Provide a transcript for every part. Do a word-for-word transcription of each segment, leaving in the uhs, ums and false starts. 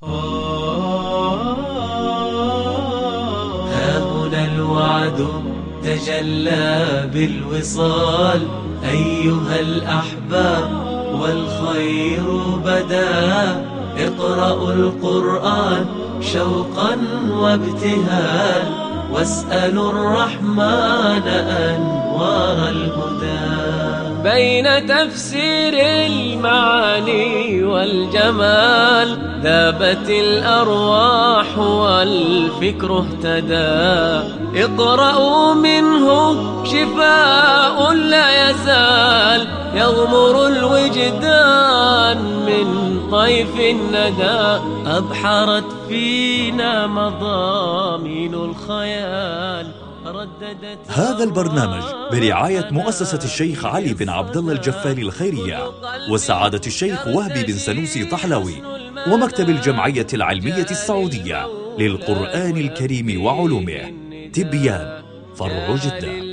ها هنا الوعد تجلى بالوصال أيها الأحباب والخير بدا. اقرأوا القرآن شوقا وابتهال واسألوا الرحمن أنوار الهدى. بين تفسير المعاني والجمال ذابت الأرواح والفكر اهتدى. اقرأوا منه شفاء لا يزال يغمر الوجدان من طيف الندى. أبحرت فينا مضامين الخيال. هذا البرنامج برعاية مؤسسة الشيخ علي بن عبد الله الجفاري الخيرية وسعادة الشيخ وهبي بن سنوسي طحلوي ومكتب الجمعية العلمية السعودية للقرآن الكريم وعلومه. تبيان فرع جدة.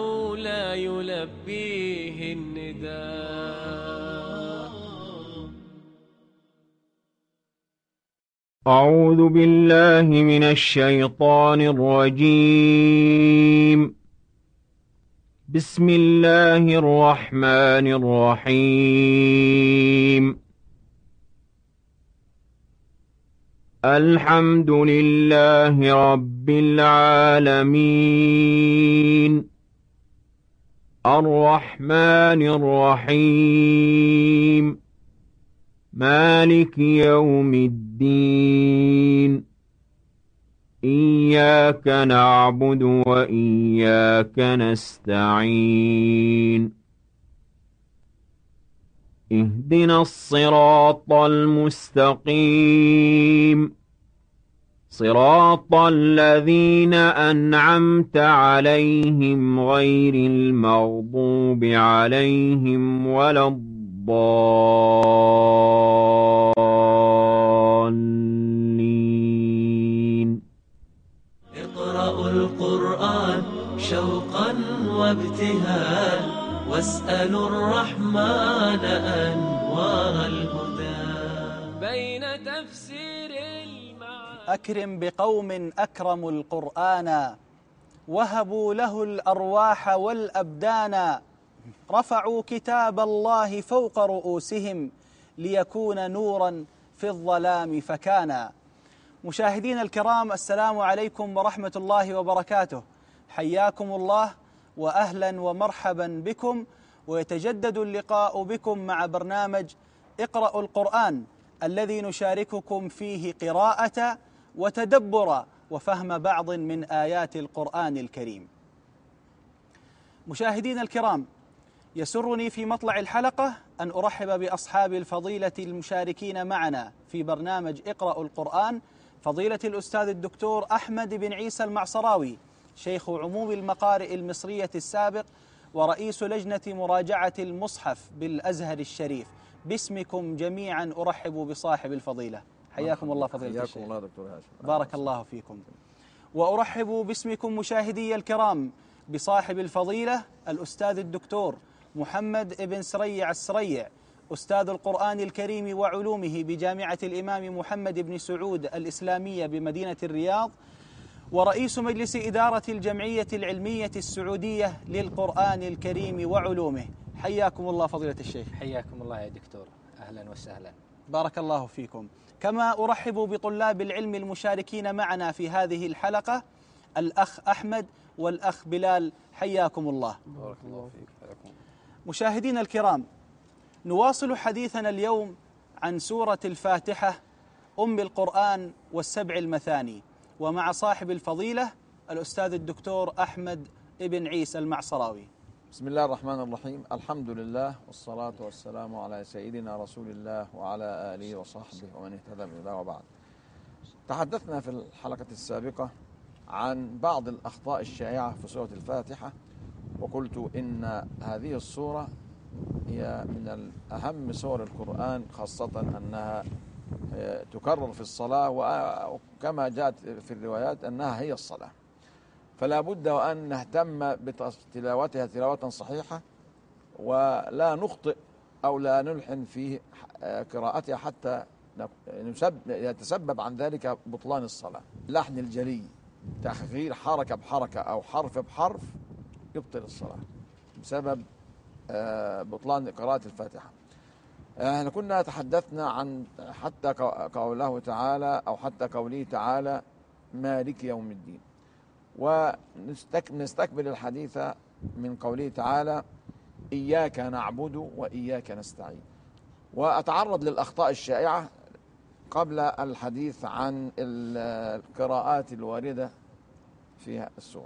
أعوذ بالله من الشيطان الرجيم. بسم الله الرحمن الرحيم. الحمد لله رب العالمين الرحمن الرحيم مالك يوم الدين. إياك نعبد وإياك نستعين. اهدنا الصراط المستقيم صراط الذين أنعمت عليهم غير المغضوب عليهم ولا الضالين. اقرأوا القرآن شوقا وابتهال واسألوا الرحمن أنوار الهدى. بين تفسير المعاني. أكرم بقوم أكرموا القرآن وهبوا له الأرواح والأبدان. رفعوا كتاب الله فوق رؤوسهم ليكون نورا في الظلام فكان. مشاهدينا الكرام، السلام عليكم ورحمة الله وبركاته. حياكم الله وأهلا ومرحبا بكم، ويتجدد اللقاء بكم مع برنامج اقرأوا القرآن الذي نشارككم فيه قراءة وتدبر وفهم بعض من آيات القرآن الكريم. مشاهدينا الكرام، يسرني في مطلع الحلقة أن أرحب بأصحاب الفضيلة المشاركين معنا في برنامج اقرأوا القرآن، فضيلة الأستاذ الدكتور أحمد بن عيسى المعصراوي، شيخ عموم المقارئ المصرية السابق ورئيس لجنة مراجعة المصحف بالأزهر الشريف. باسمكم جميعا أرحب بصاحب الفضيلة. حياكم الله فضيلة الشيخ. الله دكتور هاشم. بارك الله فيكم. وأرحب باسمكم مشاهدي الكرام بصاحب الفضيلة الأستاذ الدكتور محمد بن سريع السريع، أستاذ القرآن الكريم وعلومه بجامعة الإمام محمد بن سعود الإسلامية بمدينة الرياض، ورئيس مجلس إدارة الجمعية العلمية السعودية للقرآن الكريم وعلومه. حياكم الله فضيلة الشيخ. حياكم الله يا دكتور، أهلا وسهلا. بارك الله فيكم. كما أرحب بطلاب العلم المشاركين معنا في هذه الحلقة، الأخ أحمد والأخ بلال. حياكم الله. بارك الله فيك. حياكم. مشاهدينا الكرام، نواصل حديثنا اليوم عن سورة الفاتحة أم القرآن والسبع المثاني، ومع صاحب الفضيلة الأستاذ الدكتور أحمد بن عيسى المعصراوي. بسم الله الرحمن الرحيم. الحمد لله والصلاة والسلام على سيدنا رسول الله وعلى آله وصحبه ومن اهتدى بهداه وبعد. تحدثنا في الحلقة السابقة عن بعض الأخطاء الشائعة في سورة الفاتحة، وقلت إن هذه السورة هي من أهم سور القرآن، خاصة أنها تكرر في الصلاة، وكما جاءت في الروايات أنها هي الصلاة، فلا بد وأن نهتم بتلاوتها تلاوة صحيحة، ولا نخطئ أو لا نلحن في قراءتها حتى يتسبب عن ذلك بطلان الصلاة. اللحن الجلي تغيير حركة بحركة أو حرف بحرف يبطل الصلاة بسبب بطلان قراءة الفاتحة. احنا كنا تحدثنا عن حتى قوله تعالى أو حتى قوله تعالى مالك يوم الدين، ونستكمل الحديث من قوله تعالى إياك نعبد وإياك نستعين. وأتعرض للأخطاء الشائعة قبل الحديث عن القراءات الواردة في السورة.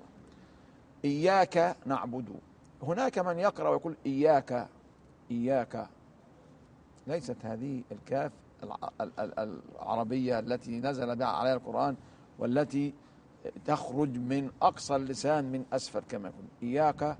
إياك نعبد، هناك من يقرأ ويقول إياك إياك، ليست هذه الكاف العربية التي نزل بها عليها القرآن والتي تخرج من أقصى اللسان من أسفل كما يقول. إياك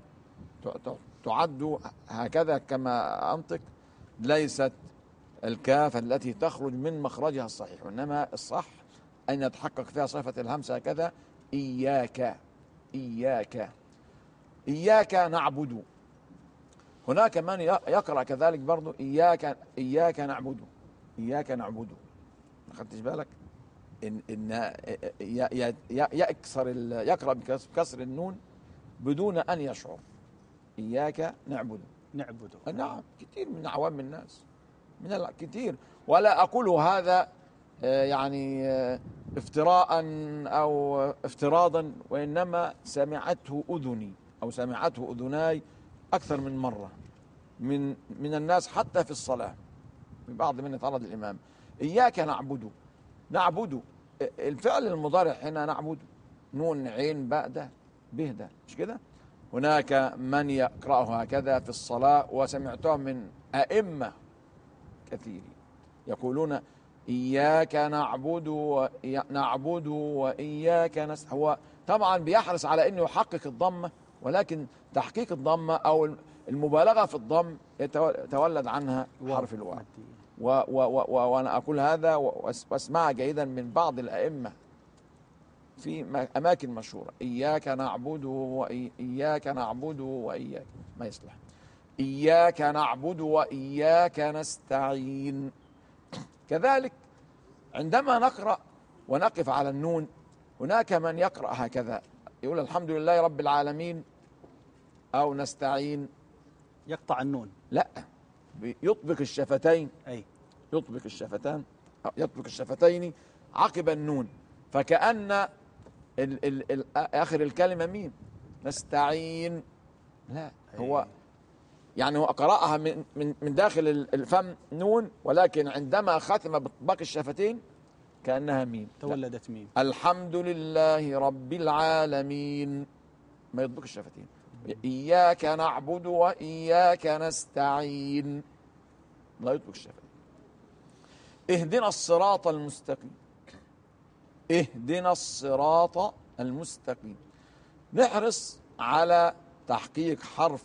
تعد هكذا كما أنطق، ليست الكاف التي تخرج من مخرجها الصحيح، وإنما الصح أن يتحقق فيها صفة الهمس هكذا إياك إياك إياك نعبد. هناك من يقرأ كذلك برضو إياك إياك نعبد إياك نعبد. ما خدتش بالك إن إن يكسر يقرأ بكسر النون بدون أن يشعر. إياك نعبد نعبد. نعم، كثير من عوام الناس من كثير، ولا أقول هذا يعني افتراء أو افتراضا، وإنما سمعته أذني أو سمعته أذناي أكثر من مرة من من الناس حتى في الصلاة، من بعض من يتعرض الإمام. إياك نعبد نعبد، الفعل المضارع هنا نعبد نون عين باء ده به ده، مش كده؟ هناك من يقرأه هكذا في الصلاة، وسمعتهم من أئمة كثير يقولون إياك نعبد ونعبد وإياك نستعين. هو طبعا بيحرص على أنه يحقق الضمة، ولكن تحقيق الضمة أو المبالغة في الضم يتولد عنها حرف الواو. وأنا أقول هذا واسمع جيدا من بعض الأئمة في أماكن مشهورة. إياك نعبد وإياك نعبد وإياك، ما يصلح. إياك نعبد وإياك نستعين. كذلك عندما نقرأ ونقف على النون، هناك من يقرأ هكذا يقول الحمد لله رب العالمين أو نستعين، يقطع النون، لا يطبق الشفتين، أي يطبق الشفتان يطبق الشفتين عقب النون، فكأن ال ال ال آخر الكلمة ميم. نستعين لا، هو يعني هو قرأها من من من داخل الفم نون، ولكن عندما ختم بإطباق الشفتين كأنها ميم، تولدت ميم. الحمد لله رب العالمين، ما يطبق الشفتين. إياك نعبد وإياك نستعين، لا يطبق الشفتين. اهدنا الصراط المستقيم، اهدنا الصراط المستقيم. نحرص على تحقيق حرف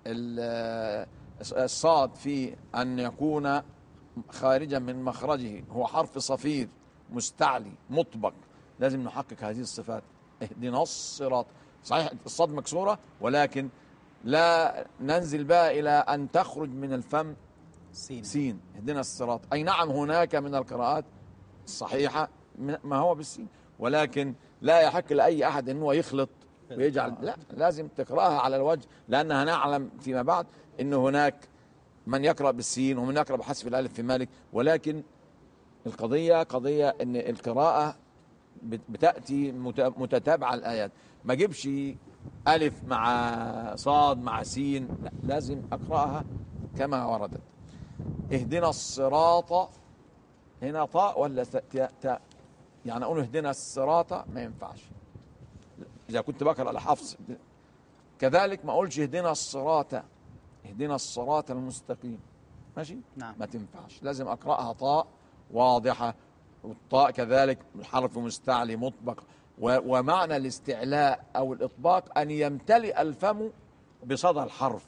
الصاد في أن يكون خارجا من مخرجه، هو حرف صفير مستعلي مطبق، لازم نحقق هذه الصفات. اهدنا الصراط، صحيح الصاد مكسورة، ولكن لا ننزل بها إلى أن تخرج من الفم سين, سين. اهدنا الصراط، أي نعم هناك من القراءات الصحيحة ما هو بالسين، ولكن لا يحق لأي أحد أنه يخلط ويجعل، لا، لازم تقرأها على الوجه، لأنها نعلم فيما بعد أن هناك من يقرأ بالسين ومن يقرأ بحذف الألف في مالك، ولكن القضية قضية أن القراءة بتأتي متتابعة الآيات، ما جيبش ألف مع صاد مع سين، لا، لازم أقرأها كما وردت. اهدنا الصراط، هنا طاء ولا تاء؟ يعني أقول اهدنا الصراط ما ينفعش إذا كنت بقرأ على حفص. كذلك ما أقولش اهدنا الصراط، اهدنا الصراط المستقيم، ماشي؟ نعم. ما تنفعش، لازم أقرأها طاء واضحة، والطاء كذلك حرف مستعلي مطبق، ومعنى الاستعلاء أو الإطباق أن يمتلئ الفم بصدى الحرف.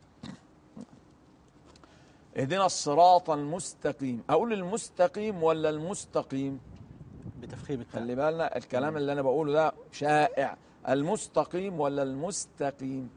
اهدنا الصراط المستقيم، أقول المستقيم ولا المستقيم؟ بتفخيم التاء. خلي بالنا الكلام اللي أنا بقوله ده شائع، المستقيم ولا المستقيم؟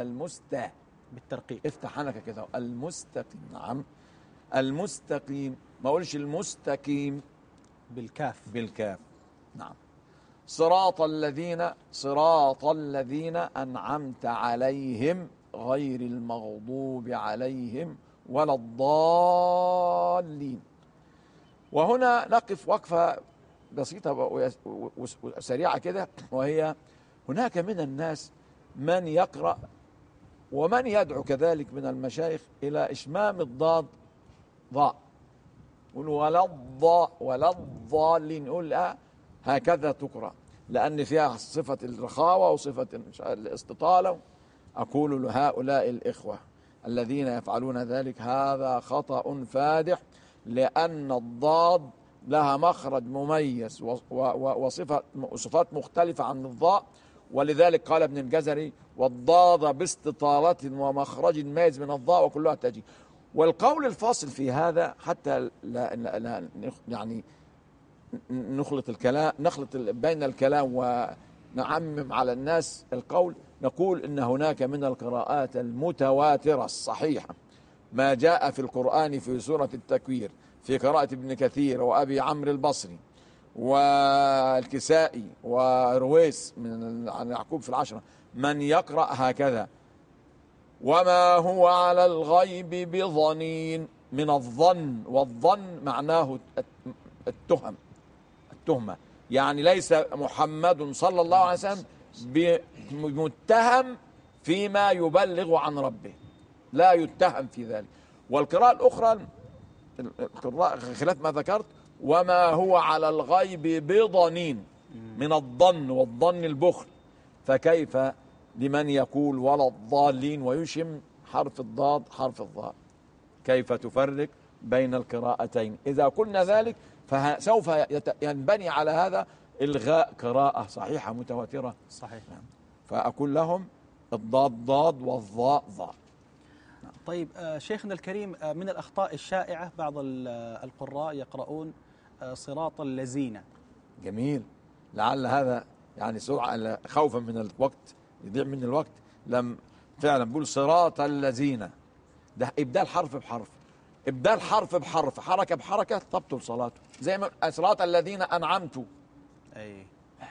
المستا بالترقيق، افتح عنك كده، المستقيم، نعم المستقيم. ما أقولش المستقيم بالكاف. بالكاف. نعم. صراط الذين صراط الذين أنعمت عليهم غير المغضوب عليهم ولا الضالين. وهنا نقف وقفة بسيطة وسريعة كده، وهي هناك من الناس من يقرأ ومن يدعو كذلك من المشايخ إلى إشمام الضاد ضاء، يقول ولا الضاء ولا الضالين، يقول لا هكذا تقرأ لأن فيها صفة الرخاوة وصفة الاستطالة. أقول لهؤلاء الإخوة الذين يفعلون ذلك هذا خطأ فادح، لأن الضاد لها مخرج مميز وصفة وصفات مختلفة عن الضاء، ولذلك قال ابن الجزري والضاد باستطالة ومخرج مميز من الضاء وكلها تجي. والقول الفاصل في هذا حتى لا, لا, لا يعني نخلط الكلام نخلط بين الكلام ونعمم على الناس القول، نقول إن هناك من القراءات المتواترة الصحيحة ما جاء في القرآن في سورة التكوير في قراءة ابن كثير وأبي عمرو البصري والكسائي ورويس من عن يعقوب في العشرة، من يقرأ هكذا وما هو على الغيب بضنين، من الظن، والظن معناه التهم التهمة، يعني ليس محمد صلى الله عليه وسلم بمتهم فيما يبلغ عن ربه، لا يتهم في ذلك. والقراءة الأخرى خلاف ما ذكرت وما هو على الغيب بضنين، من الظن، والظن البخل، فكيف لمن يقول ولا الضالين ويشم حرف الضاد حرف الضاء؟ كيف تفرق بين القراءتين؟ إذا قلنا ذلك فسوف ينبني على هذا إلغاء قراءة صحيحة متواترة. صحيح. فأقول لهم الضاد ضاد والضاء ضاء. طيب شيخنا الكريم، من الأخطاء الشائعة بعض القراء يقرؤون صراط الذين. جميل. لعل هذا يعني سرعة خوفا من الوقت يضيع من الوقت، لم فعلا بقول صراط الذين، ده إبدال حرف بحرف، إبدال حرف بحرف، حركة بحركة تبطل صلاته، زي ما صراط الذين أنعمت. أي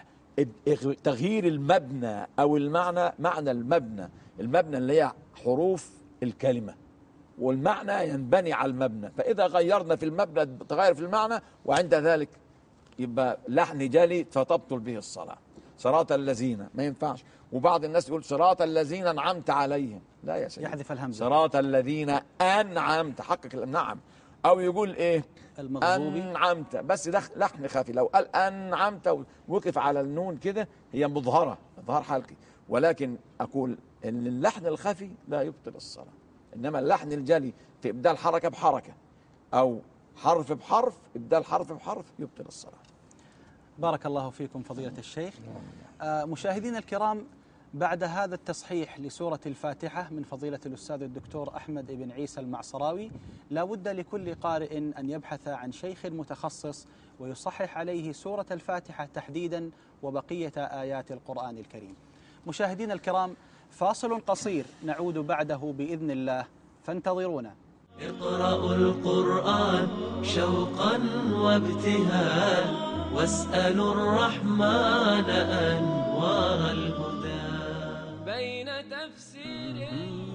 تغيير المبنى أو المعنى، معنى المبنى، المبنى اللي هي حروف الكلمة، والمعنى ينبني على المبنى، فإذا غيرنا في المبنى تغير في المعنى، وعند ذلك يبقى لحن جلي فتبطل به الصلاة. صراط الذين ما ينفعش. وبعض الناس يقول صراط الذين أنعمت عليهم، لا يا سيدي، يحذف الهمزة. صراط الذين أنعمت، حقق النعم. أو يقول إيه المغضوب أنعمت، بس ده لحن خفي، لو قال أنعمت ووقف على النون كده هي مظهرة، إظهار حلقي. ولكن أقول إن اللحن الخفي لا يبطل الصلاة، إنما اللحن الجلي في إبدال حركة بحركة أو حرف بحرف، إبدال حرف بحرف يبطل الصلاة. بارك الله فيكم فضيلة الشيخ. آه مشاهدينا الكرام، بعد هذا التصحيح لسورة الفاتحة من فضيلة الأستاذ الدكتور أحمد بن عيسى المعصراوي، لا بد لكل قارئ أن يبحث عن شيخ متخصص ويصحح عليه سورة الفاتحة تحديدا وبقية آيات القرآن الكريم. مشاهدينا الكرام، فاصل قصير نعود بعده بإذن الله، فانتظرونا. اقرأوا القرآن شوقا وابتهال، واسألوا الرحمن أنوار الهدى بين تفسير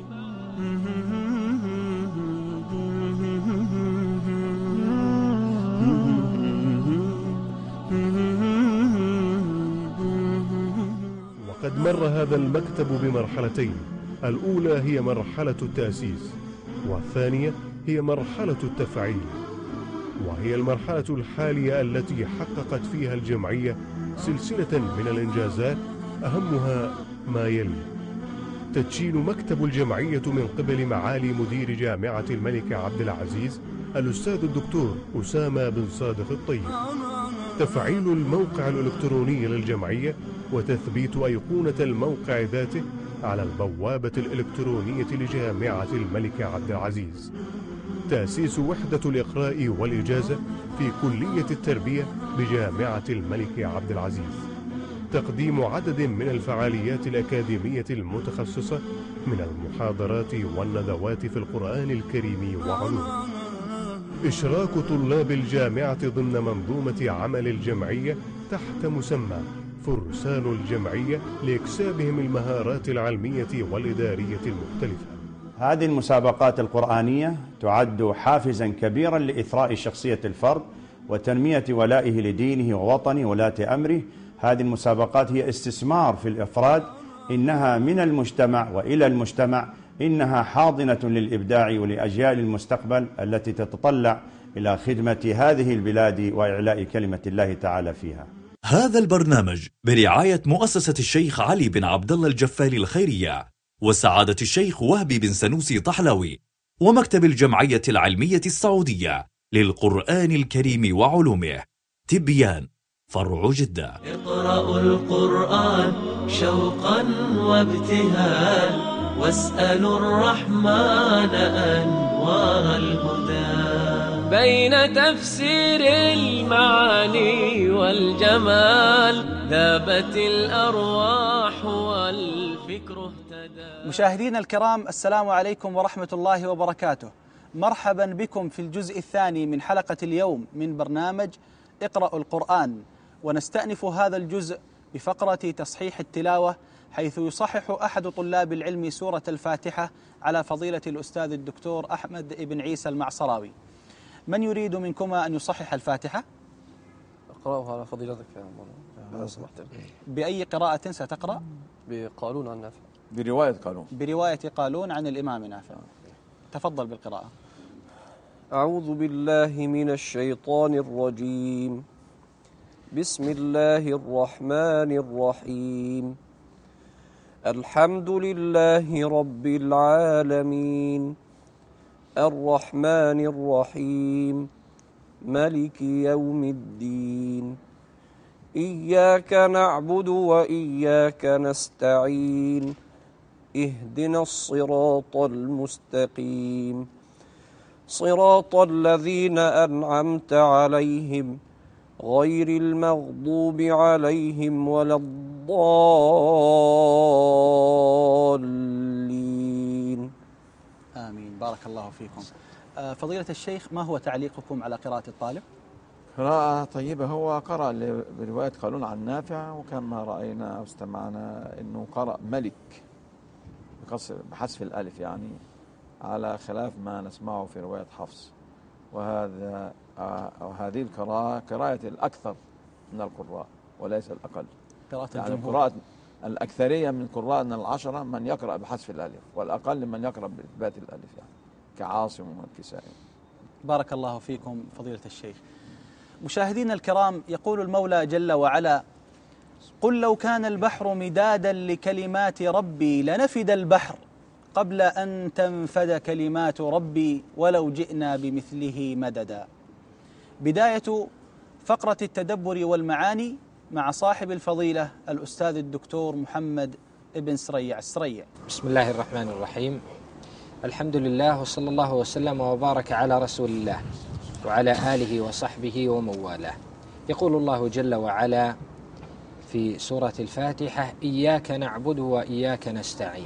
وقد مر هذا المكتب بمرحلتين، الأولى هي مرحلة التأسيس، والثانية هي مرحلة التفعيل، وهي المرحلة الحالية التي حققت فيها الجمعية سلسلة من الإنجازات، أهمها ما يلي: تدشين مكتب الجمعية من قبل معالي مدير جامعة الملك عبد العزيز الأستاذ الدكتور أسامة بن صادق الطيب، تفعيل الموقع الإلكتروني للجمعية وتثبيت أيقونة الموقع ذاته على البوابة الإلكترونية لجامعة الملك عبد العزيز، تأسيس وحدة الإقراء والإجازة في كلية التربية بجامعة الملك عبد العزيز، تقديم عدد من الفعاليات الأكاديمية المتخصصة من المحاضرات والندوات في القرآن الكريم وعلومه، إشراك طلاب الجامعة ضمن منظومة عمل الجمعية تحت مسمى فرسان الجمعية لإكسابهم المهارات العلمية والإدارية المختلفة. هذه المسابقات القرآنية تعد حافزا كبيرا لإثراء شخصية الفرد وتنمية ولائه لدينه ووطنه ولاة أمره. هذه المسابقات هي استثمار في الأفراد، إنها من المجتمع وإلى المجتمع، إنها حاضنة للإبداع ولأجيال المستقبل التي تتطلع إلى خدمة هذه البلاد وإعلاء كلمة الله تعالى فيها. هذا البرنامج برعاية مؤسسة الشيخ علي بن عبد الله الجفالي الخيرية وسعادة الشيخ وهبي بن سنوسي طحلاوي ومكتب الجمعية العلمية السعودية للقرآن الكريم وعلومه، تبيان، فرع جدة. اقرأوا القرآن شوقا وابتهال واسألوا الرحمن أنوار الهدى بين تفسير المعاني والجمال ذابت الأرواح والفكر اهتدى. مشاهدينا الكرام، السلام عليكم ورحمة الله وبركاته. مرحبا بكم في الجزء الثاني من حلقة اليوم من برنامج اقرأوا القرآن، ونستأنف هذا الجزء بفقرة تصحيح التلاوة، حيث يصحح أحد طلاب العلم سورة الفاتحة على فضيلة الأستاذ الدكتور أحمد بن عيسى المعصراوي. من يريد منكما أن يصحح الفاتحة؟ أقرأها على فضيلتك يا مولانا. بأي قراءة ستقرأ؟ بقالون عن نافع. برواية قالون. برواية قالون عن الإمام نافع. تفضل بالقراءة. أعوذ بالله من الشيطان الرجيم. بسم الله الرحمن الرحيم. الحمد لله رب العالمين الرحمن الرحيم مالك يوم الدين إياك نعبد وإياك نستعين اهدنا الصراط المستقيم صراط الذين أنعمت عليهم غير المغضوب عليهم ولا الضالين. آمين، بارك الله فيكم. فضيلة الشيخ، ما هو تعليقكم على قراءة الطالب؟ قراءة طيبة. هو قرأ برواية قالون عن نافع، وكما رأينا واستمعنا أنه قرأ ملك بحذف الألف، يعني على خلاف ما نسمعه في رواية حفص. وهذا وهذه القراءة قراءة الأكثر من القراء وليس الأقل. قراءة يعني الجمهور. قراءة الأكثرية من قراءنا العشرة من يقرأ بحذف الألف، والأقل من يقرأ بإثبات الألف، يعني كعاصم والكسائي. بارك الله فيكم فضيلة الشيخ. مشاهدينا الكرام، يقول المولى جل وعلا: قل لو كان البحر مدادا لكلمات ربي لنفد البحر قبل أن تنفد كلمات ربي ولو جئنا بمثله مددا. بداية فقرة التدبر والمعاني مع صاحب الفضيلة الأستاذ الدكتور محمد ابن سريع السريع. بسم الله الرحمن الرحيم. الحمد لله، وصلى الله وسلم وبارك على رسول الله وعلى آله وصحبه ومن والاه. يقول الله جل وعلا في سورة الفاتحة: إياك نعبد وإياك نستعين.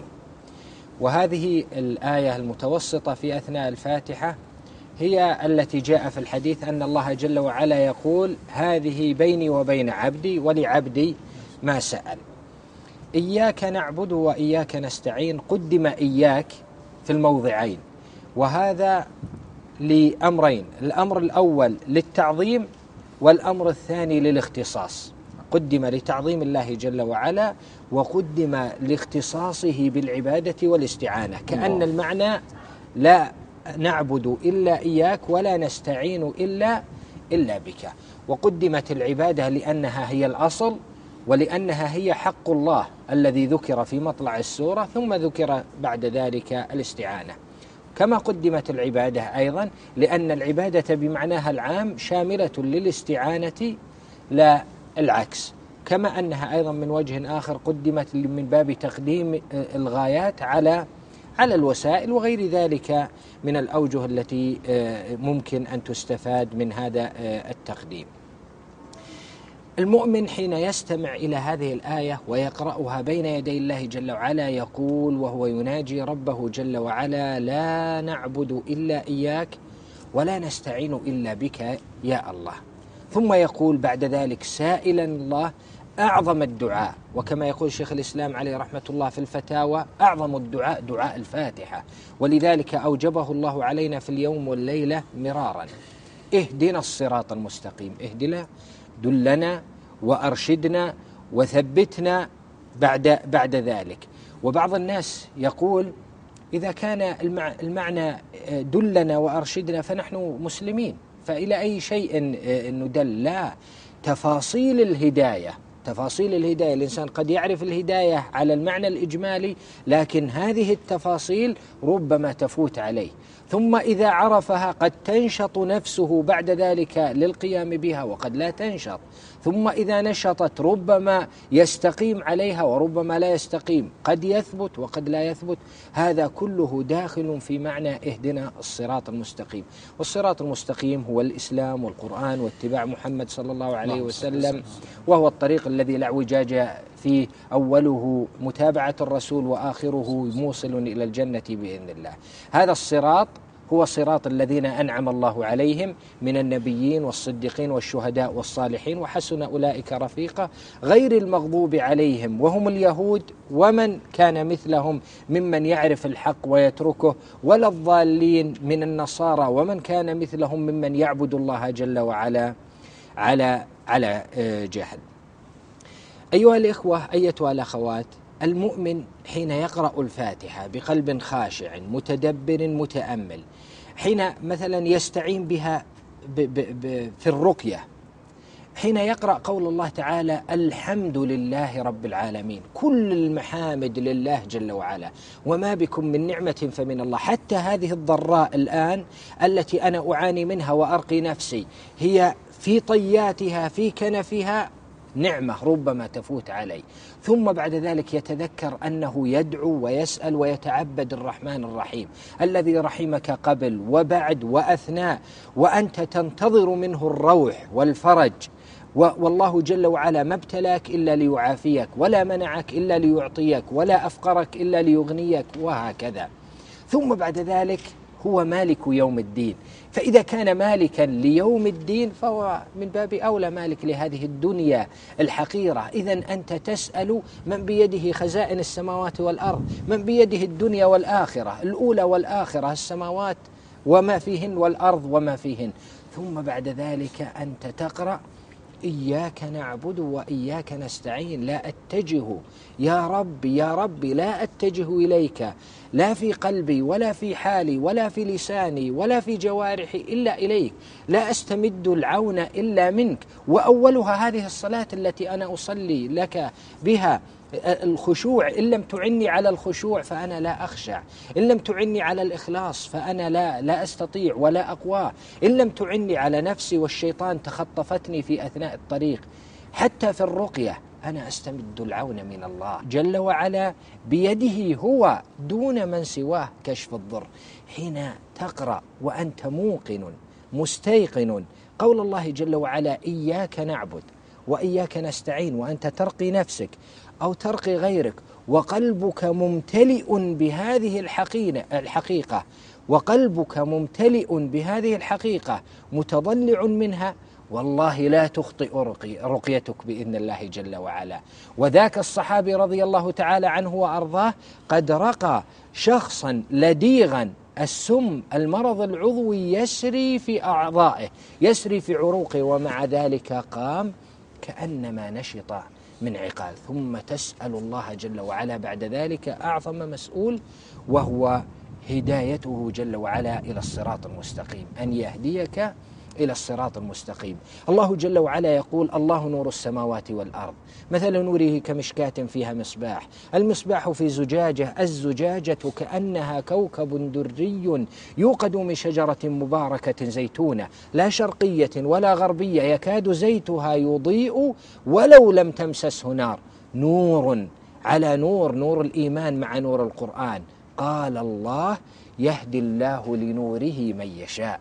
وهذه الآية المتوسطة في أثناء الفاتحة هي التي جاء في الحديث أن الله جل وعلا يقول: هذه بيني وبين عبدي ولعبدي ما سأل. إياك نعبد وإياك نستعين، قدم إياك في الموضعين، وهذا لأمرين: الأمر الأول للتعظيم، والأمر الثاني للاختصاص. قدم لتعظيم الله جل وعلا، وقدم لاختصاصه بالعبادة والاستعانة، كأن المعنى لا نعبد إلا إياك ولا نستعين إلا إلا بك. وقدمت العبادة لأنها هي الأصل، ولأنها هي حق الله الذي ذكر في مطلع السورة، ثم ذكر بعد ذلك الاستعانة. كما قدمت العبادة أيضا لأن العبادة بمعناها العام شاملة للاستعانة لا العكس. كما أنها أيضا من وجه آخر قدمت من باب تقديم الغايات على على الوسائل، وغير ذلك من الأوجه التي ممكن أن تستفاد من هذا التقديم. المؤمن حين يستمع إلى هذه الآية ويقرأها بين يدي الله جل وعلا يقول وهو يناجي ربه جل وعلا: لا نعبد إلا إياك ولا نستعين إلا بك يا الله. ثم يقول بعد ذلك سائلا الله أعظم الدعاء، وكما يقول شيخ الإسلام عليه رحمة الله في الفتاوى أعظم الدعاء دعاء الفاتحة، ولذلك أوجبه الله علينا في اليوم والليلة مرارا: اهدنا الصراط المستقيم، اهدنا دلنا وأرشدنا وثبتنا بعد, بعد ذلك. وبعض الناس يقول إذا كان المعنى دلنا وأرشدنا فنحن مسلمين، فإلى أي شيء ندل؟ لا، تفاصيل الهداية تفاصيل الهداية الإنسان قد يعرف الهداية على المعنى الإجمالي، لكن هذه التفاصيل ربما تفوت عليه، ثم إذا عرفها قد تنشط نفسه بعد ذلك للقيام بها وقد لا تنشط، ثم إذا نشطت ربما يستقيم عليها وربما لا يستقيم، قد يثبت وقد لا يثبت. هذا كله داخل في معنى اهدنا الصراط المستقيم. والصراط المستقيم هو الإسلام والقرآن واتباع محمد صلى الله عليه وسلم، وهو الطريق الذي لا اعوجاج فيه، أوله متابعة الرسول وآخره موصل إلى الجنة بإذن الله. هذا الصراط هو صراط الذين أنعم الله عليهم من النبيين والصديقين والشهداء والصالحين وحسن أولئك رفيقا، غير المغضوب عليهم وهم اليهود ومن كان مثلهم ممن يعرف الحق ويتركه، ولا الضالين من النصارى ومن كان مثلهم ممن يعبد الله جل وعلا على على جهل. أيها الإخوة، أيتها الأخوات، المؤمن حين يقرأ الفاتحة بقلب خاشع متدبر متأمل، حين مثلا يستعين بها ب ب ب في الرقية، حين يقرأ قول الله تعالى الحمد لله رب العالمين، كل المحامد لله جل وعلا، وما بكم من نعمة فمن الله، حتى هذه الضراء الآن التي أنا أعاني منها وأرقي نفسي هي في طياتها في كنفها نعمة ربما تفوت علي، ثم بعد ذلك يتذكر أنه يدعو ويسأل ويتعبد الرحمن الرحيم الذي رحمك قبل وبعد وأثناء، وأنت تنتظر منه الروح والفرج، والله جل وعلا ما ابتلاك إلا ليعافيك، ولا منعك إلا ليعطيك، ولا أفقرك إلا ليغنيك، وهكذا. ثم بعد ذلك هو مالك يوم الدين، فإذا كان مالكا ليوم الدين فهو من باب أولى مالك لهذه الدنيا الحقيرة. إذن أنت تسأل من بيده خزائن السماوات والأرض، من بيده الدنيا والآخرة، الأولى والآخرة، السماوات وما فيهن والأرض وما فيهن. ثم بعد ذلك أنت تقرأ إياك نعبد وإياك نستعين، لا أتجه يا رب يا رب لا أتجه إليك، لا في قلبي ولا في حالي ولا في لساني ولا في جوارحي إلا إليك، لا أستمد العون إلا منك. وأولها هذه الصلاة التي أنا أصلي لك بها الخشوع، إن لم تعني على الخشوع فأنا لا أخشع، إن لم تعني على الإخلاص فأنا لا لا أستطيع ولا أقوى، إن لم تعني على نفسي والشيطان تخطفتني في أثناء الطريق. حتى في الرقية أنا أستمد العون من الله جل وعلا، بيده هو دون من سواه كشف الضر. حين تقرأ وأنت موقن مستيقن قول الله جل وعلا إياك نعبد وإياك نستعين، وأنت ترقي نفسك أو ترقي غيرك وقلبك ممتلئ بهذه الحقيقة وقلبك ممتلئ بهذه الحقيقة متضلع منها، والله لا تخطئ رقيتك بإذن الله جل وعلا. وذاك الصحابي رضي الله تعالى عنه وأرضاه قد رقى شخصا لديغا السم المرض العضوي يسري في أعضائه يسري في عروقه، ومع ذلك قام كأنما نشط من عقال. ثم تسأل الله جل وعلا بعد ذلك أعظم مسؤول، وهو هدايته جل وعلا إلى الصراط المستقيم، أن يهديك إلى الصراط المستقيم. الله جل وعلا يقول الله نور السماوات والأرض، مثل نوره كمشكاة فيها مصباح، المصباح في زجاجة، الزجاجة كأنها كوكب دري يوقد من شجرة مباركة زيتونة لا شرقية ولا غربية يكاد زيتها يضيء ولو لم تمسسه نار، نور على نور، نور الإيمان مع نور القرآن. قال الله يهدي الله لنوره من يشاء،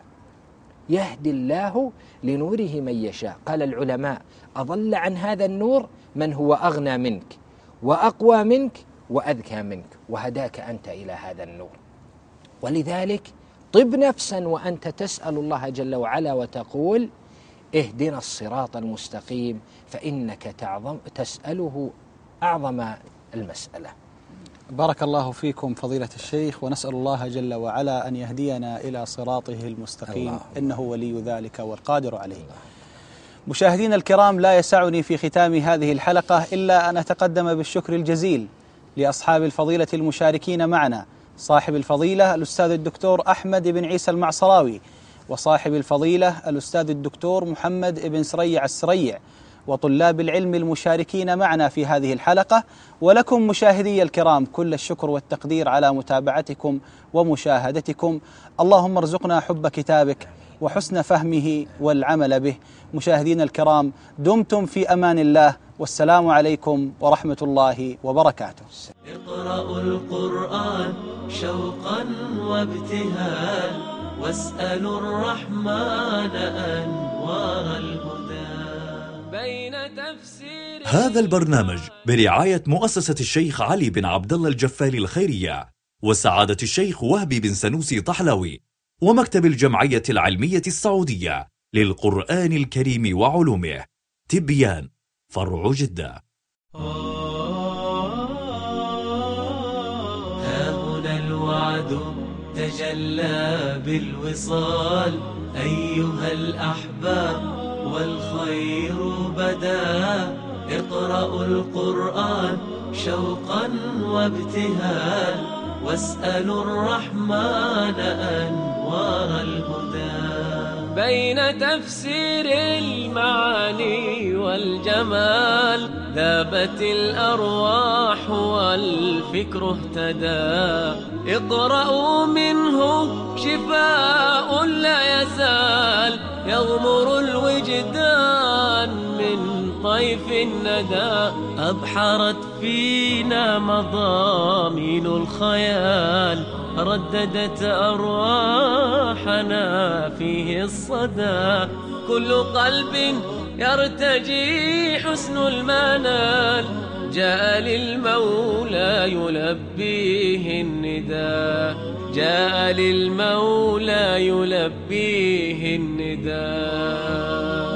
يهدي الله لنوره من يشاء. قال العلماء أضل عن هذا النور من هو أغنى منك وأقوى منك وأذكى منك، وهداك أنت إلى هذا النور. ولذلك طب نفسا وأنت تسأل الله جل وعلا وتقول اهدنا الصراط المستقيم، فإنك تعظم تسأله أعظم المسألة. بارك الله فيكم فضيلة الشيخ، ونسأل الله جل وعلا أن يهدينا إلى صراطه المستقيم، الله إنه ولي ذلك والقادر عليه. الله. مشاهدينا الكرام، لا يسعني في ختام هذه الحلقة إلا أن أتقدم بالشكر الجزيل لأصحاب الفضيلة المشاركين معنا، صاحب الفضيلة الأستاذ الدكتور أحمد بن عيسى المعصراوي، وصاحب الفضيلة الأستاذ الدكتور محمد بن سريع السريع، وطلاب العلم المشاركين معنا في هذه الحلقة، ولكم مشاهدي الكرام كل الشكر والتقدير على متابعتكم ومشاهدتكم. اللهم ارزقنا حب كتابك وحسن فهمه والعمل به. مشاهدينا الكرام، دمتم في أمان الله، والسلام عليكم ورحمة الله وبركاته. اقرأوا القرآن شوقا وابتهال، واسألوا الرحمن أنوار الهدى بين تفسير. هذا البرنامج برعاية مؤسسة الشيخ علي بن عبد الله الجفالي الخيرية، وسعادة الشيخ وهبي بن سنوسي طحلاوي، ومكتب الجمعية العلمية السعودية للقرآن الكريم وعلومه، تبيان، فرع جدة. ها هنا الوعد تجلى بالوصال، أيها الأحباب والخير بدا. اقرأوا القرآن شوقا وابتهال، واسألوا الرحمن أنوار الهدى بين تفسير المعاني والجمال. ذابت الأرواح والفكر اهتدى، اقرأوا منه شفاء لا يزال، يغمر الوجدان من طيف الندى. أبحرت فينا مضامين الخيال، رددت أرواحنا فيه الصدى. كل قلب يرتجي حسن المنال، جاء للمولى يلبيه النداء، جاء للمولى يلبيه النداء.